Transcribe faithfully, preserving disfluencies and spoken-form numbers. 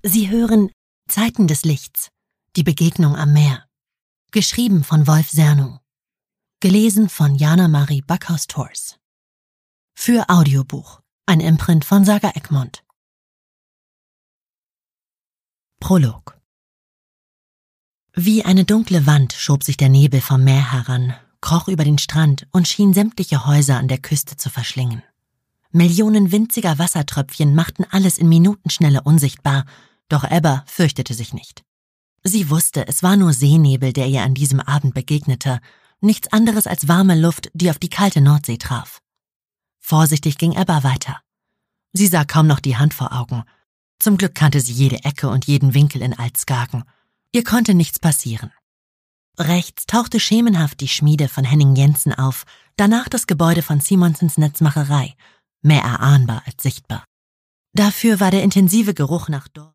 Sie hören Zeiten des Lichts, die Begegnung am Meer. Geschrieben von Wolf Serno. Gelesen von Jana Marie Backhaus-Tors. Für Audiobuch, ein Imprint von Saga Egmont. Prolog. Wie eine dunkle Wand schob sich der Nebel vom Meer heran, kroch über den Strand und schien sämtliche Häuser an der Küste zu verschlingen. Millionen winziger Wassertröpfchen machten alles in Minutenschnelle unsichtbar, doch Ebba fürchtete sich nicht. Sie wusste, es war nur Seenebel, der ihr an diesem Abend begegnete, nichts anderes als warme Luft, die auf die kalte Nordsee traf. Vorsichtig ging Ebba weiter. Sie sah kaum noch die Hand vor Augen. Zum Glück kannte sie jede Ecke und jeden Winkel in Altskagen. Ihr konnte nichts passieren. Rechts tauchte schemenhaft die Schmiede von Henning Jensen auf, danach das Gebäude von Simonsens Netzmacherei, mehr erahnbar als sichtbar. Dafür war der intensive Geruch nach Dorf